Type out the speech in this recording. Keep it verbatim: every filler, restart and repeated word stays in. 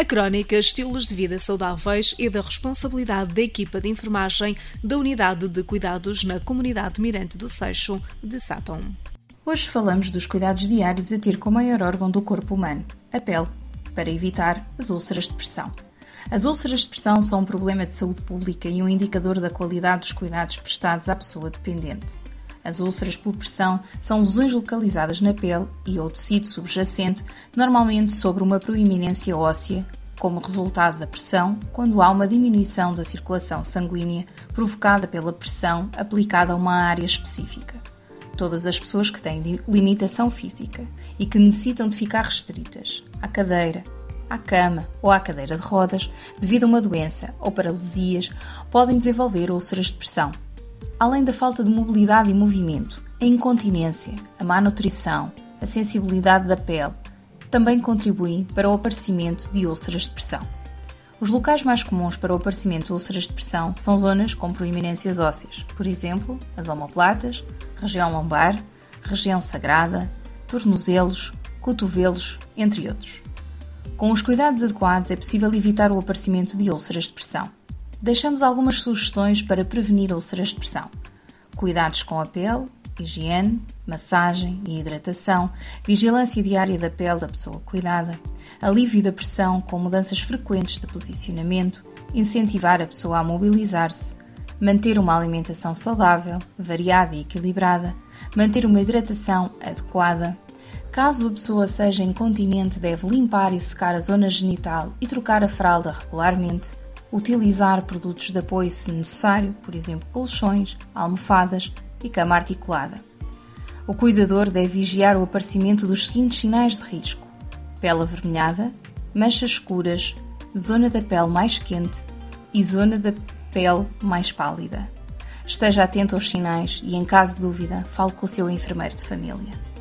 A crónica Estilos de Vida Saudáveis é da responsabilidade da equipa de enfermagem da Unidade de Cuidados na Comunidade Mirante do Seixo de Sátão. Hoje falamos dos cuidados diários a ter com o maior órgão do corpo humano, a pele, para evitar as úlceras de pressão. As úlceras de pressão são um problema de saúde pública e um indicador da qualidade dos cuidados prestados à pessoa dependente. As úlceras por pressão são lesões localizadas na pele e ou tecido subjacente, normalmente sobre uma proeminência óssea, como resultado da pressão, quando há uma diminuição da circulação sanguínea provocada pela pressão aplicada a uma área específica. Todas as pessoas que têm limitação física e que necessitam de ficar restritas à cadeira, à cama ou à cadeira de rodas devido a uma doença ou paralisias podem desenvolver úlceras de pressão. Além da falta de mobilidade e movimento, a incontinência, a má nutrição, a sensibilidade da pele também contribuem para o aparecimento de úlceras de pressão. Os locais mais comuns para o aparecimento de úlceras de pressão são zonas com proeminências ósseas, por exemplo, as omoplatas, região lombar, região sagrada, tornozelos, cotovelos, entre outros. Com os cuidados adequados é possível evitar o aparecimento de úlceras de pressão. Deixamos algumas sugestões para prevenir úlceras de pressão. Cuidados com a pele, higiene, massagem e hidratação, vigilância diária da pele da pessoa cuidada, alívio da pressão com mudanças frequentes de posicionamento, incentivar a pessoa a mobilizar-se, manter uma alimentação saudável, variada e equilibrada, manter uma hidratação adequada. Caso a pessoa seja incontinente, deve limpar e secar a zona genital e trocar a fralda regularmente, utilizar produtos de apoio se necessário, por exemplo, colchões, almofadas e cama articulada. O cuidador deve vigiar o aparecimento dos seguintes sinais de risco: pele avermelhada, manchas escuras, zona da pele mais quente e zona da pele mais pálida. Esteja atento aos sinais e, em caso de dúvida, fale com o seu enfermeiro de família.